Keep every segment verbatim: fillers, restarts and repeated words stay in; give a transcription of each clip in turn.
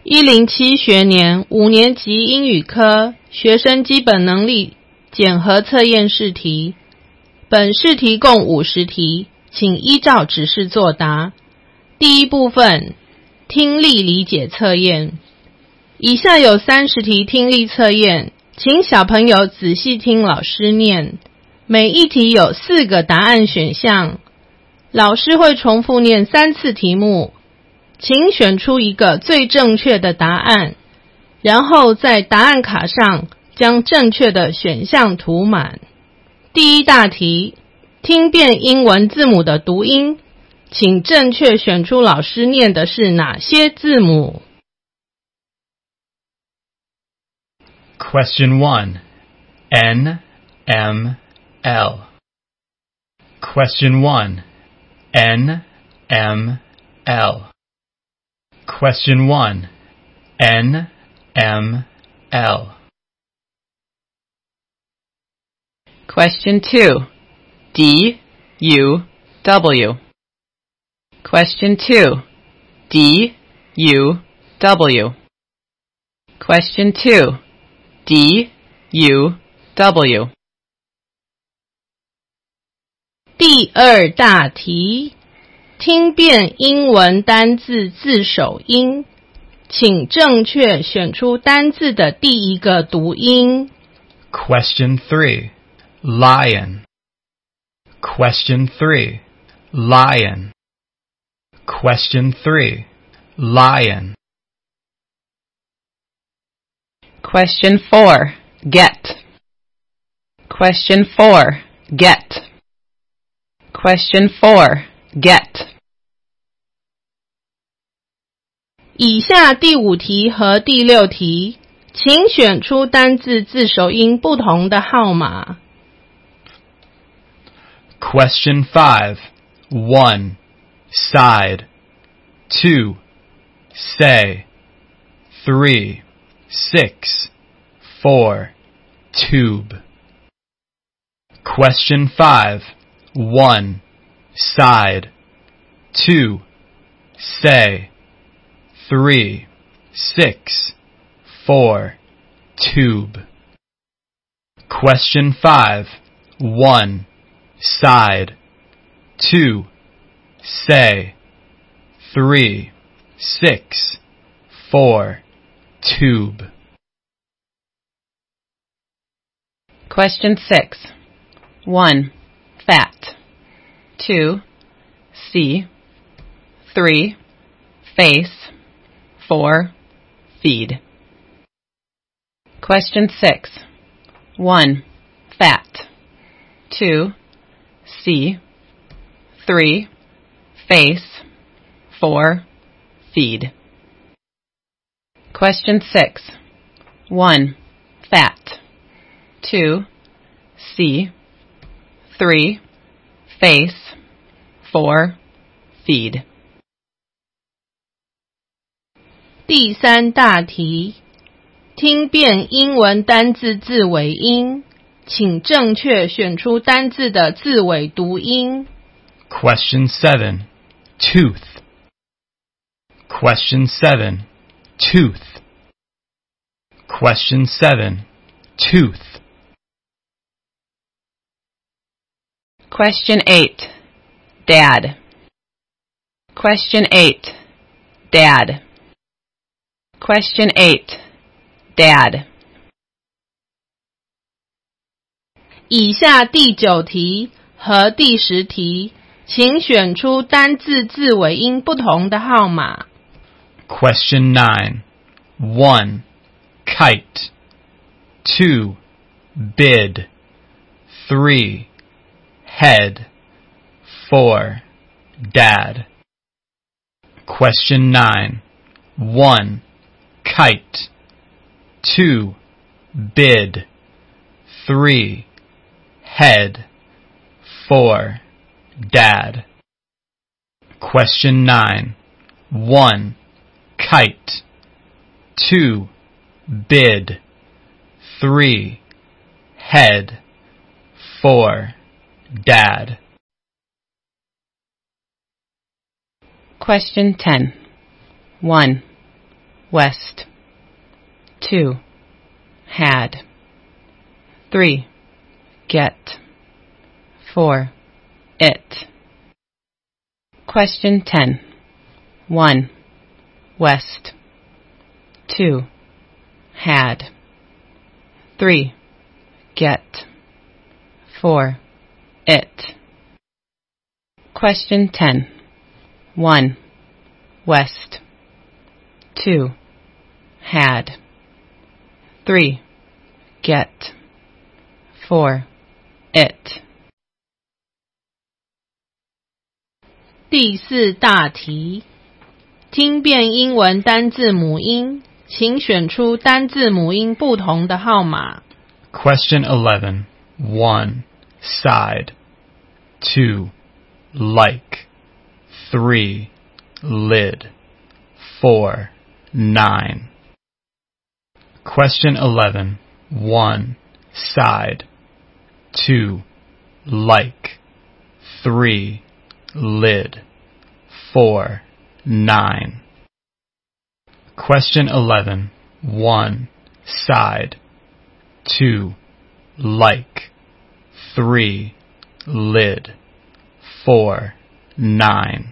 一零七学年五年级英语科学生基本能力检核测验试题。本试题共五十题，请依照指示作答。第一部分，听力理解测验。以下有三十题听力测验，请小朋友仔细听老师念。每一题有四个答案选项，老师会重复念三次题目。请选出一个最正确的答案，然后在答案卡上将正确的选项涂满。第一大题，听辨英文字母的读音，请正确选出老师念的是哪些字母。 Question one. N M L. Question one. N M L. Question one. N M L. Question two. D U W. Question two. D U W. Question two. D U W. 第二大题，听辨英文单字字首音，请正确选出单字的第一个读音。 Question three. Lion. Question three. Lion. Question three. Lion. Question four. Get. Question four. Get. Question four. Get. 以下第五题和第六题，请选出单字字首音不同的号码。 Question five. One. Side. Two. Say. Three. Six. Four. Tube. Question five. One. Side. Two. Say. Three. Six. Four. Tube. Question five. One. Side. Two. Say. Three. Six. Four. Tube. Question six. One. Fat. Two. See. Three. Face. Four. Feed. Question six. One. Fat. Two. See. Three. Face. Four. Feed. Question six. One. Fat. Two. See. Three. Face. Four. Feed. 第三大题，听辨英文单字字尾音，请正确选出单字的字尾读音。 Question seven. Tooth. Question seven. Tooth. Question seven. Tooth. Question eight. Dad. Question eight. Dad. Question eight. Dad. 以下第九题和第十题，请选出单字字尾音不同的号码。 Question nine. One. Kite. Two. Bid. Three. Head. Four. Dad. Question nine. One. Kite. Two. Bid. Three. Head. Four. Dad. Question nine. One. Kite. Two. Bid. Three. Head. Four. Dad. Question ten. One. west. Two, had. Three, get. Four, it. Question ten. One, west. Two, had. Three, get. Four, it. Question ten. One, west. Two, had. Three, get. Four, it. 第四大题，听辨英文单字母音，请选出单字母音不同的号码。 Question eleven. One, side. Two, like. Three, lid. Four, nine. Question eleven. One, side. Two, like. Three, lid. Four, nine. Question eleven. One, side. Two, like. Three, lid. Four, nine.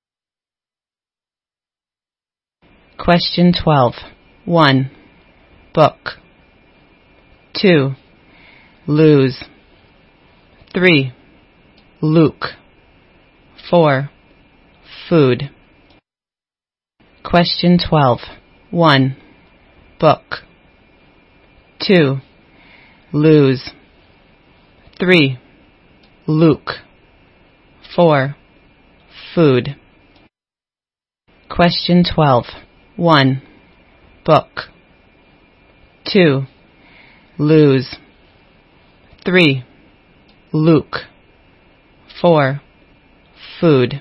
Question twelve. One, book. Two, lose. Three, Luke. Four, food. Question twelve. One, book. Two, lose. Three, Luke. Four, food. Question twelve. One, book. Two, lose. Three, Luke. Four, food.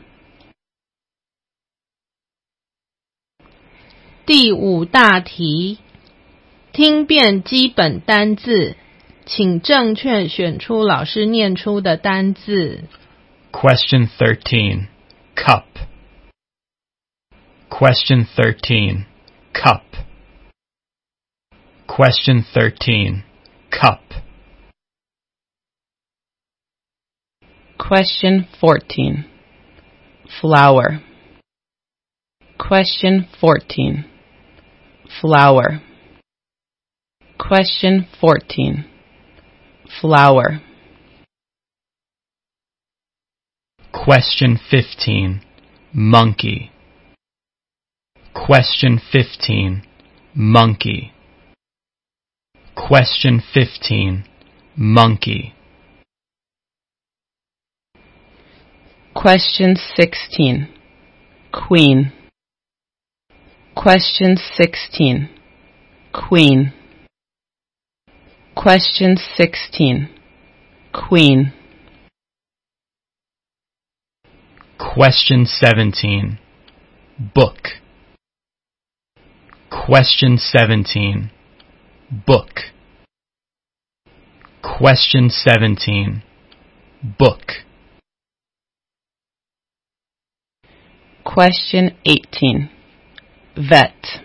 第五大题，听辨基本单字，请正确选出老师念出的单字。 Question thirteen. Cup. Question thirteen. Cup. Question thirteen. Cup. Question fourteen. Flower. Question fourteen. Flower. Question fourteen. Flower. Question fifteen. Monkey. Question fifteen. Monkey. Question fifteen. Monkey. Question sixteen. Queen. Question sixteen. Queen. Question sixteen. Queen. Question seventeen. Book. Question seventeen. Book. Question seventeen. Book. Question eighteen. Vet.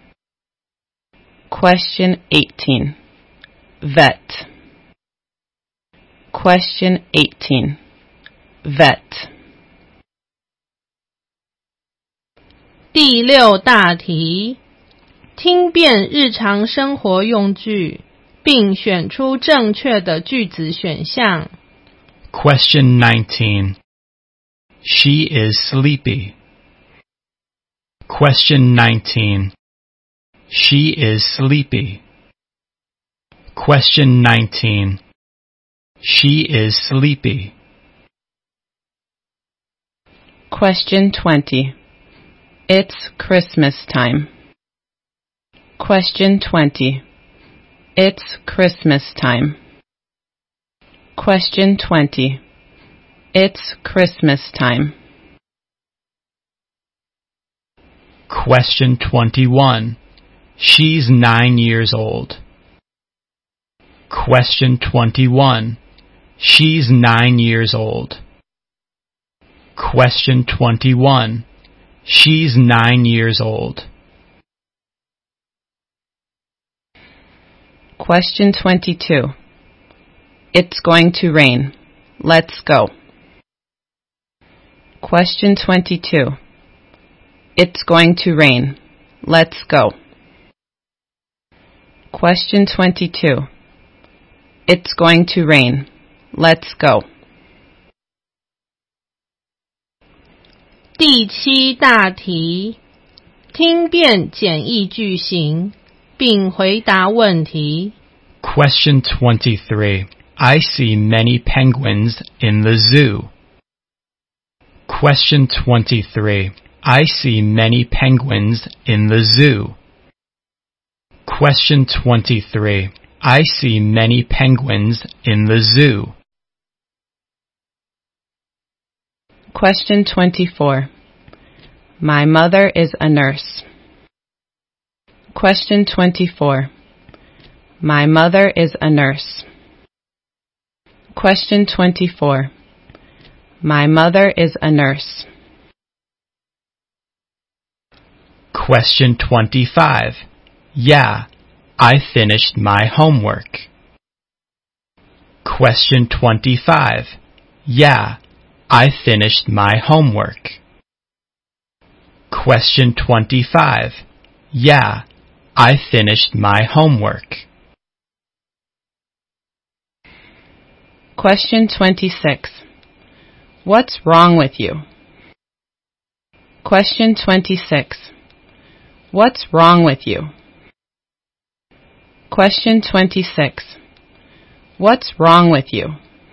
Question eighteen. Vet. Question eighteen. Vet. 第六大题，听辨日常生活用句，并选出正确的句子选项。 Question nineteen. She is sleepy. Question nineteen. She is sleepy. Question nineteen. She is sleepy. Question twenty. It's Christmas time. Question twenty. It's Christmas time. Question twenty. It's Christmas time. Question twenty-one. She's nine years old. Question twenty-one. She's nine years old. Question twenty-one. She's nine years old. Question twenty-two. It's going to rain. Let's go. Question twenty-two. It's going to rain. Let's go. Question twenty-two. It's going to rain. Let's go. 第七大题，听辨简易句型，并回答问题。 Question twenty-three. I see many penguins in the zoo. Question twenty-three. I see many penguins in the zoo. Question twenty-three. I see many penguins in the zoo. Question twenty-four. My mother is a nurse. Question twenty-four. My mother is a nurse. Question twenty-four. My mother is a nurse. Question twenty-five. Yeah, I finished my homework. Question twenty-five. Yeah, I finished my homework. Question twenty-five. Yeah, I finished my homework. Question twenty-six. What's wrong with you? Question twenty-six. What's wrong with you? Question twenty-six. What's wrong with you?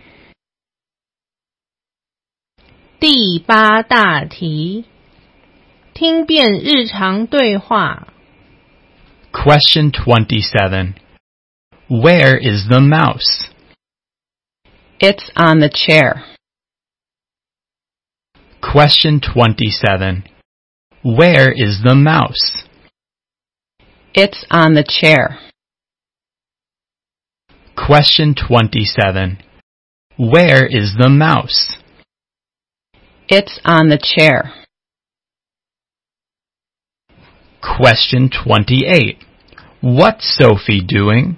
第八大题，听辨日常对话。 Question twenty-seven. Where is the mouse? It's on the chair. Question twenty-seven. Where is the mouse? It's on the chair. Question twenty-seven. Where is the mouse? It's on the chair. Question twenty-eight. What's Sophie doing?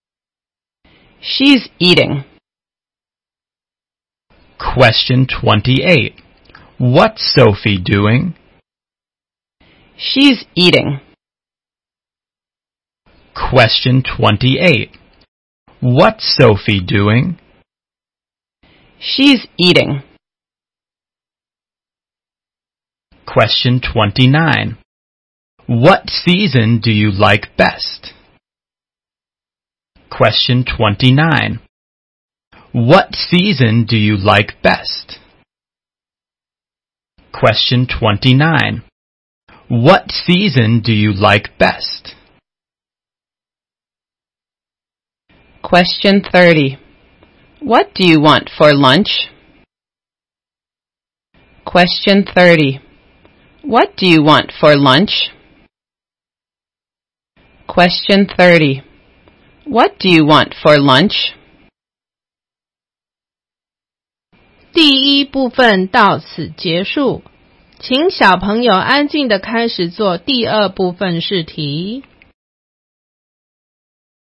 She's eating. Question twenty-eight. What's Sophie doing? She's eating. Question twenty-eight. What's Sophie doing? She's eating. Question twenty-nine. What season do you like best? Question twenty-nine. What season do you like best? Question twenty-nine. What season do you like best? Question thirty. What do you want for lunch? Question thirty. What do you want for lunch? Question thirty. What do you want for lunch? 第一部分到此结束，请小朋友安静地开始做第二部分试题。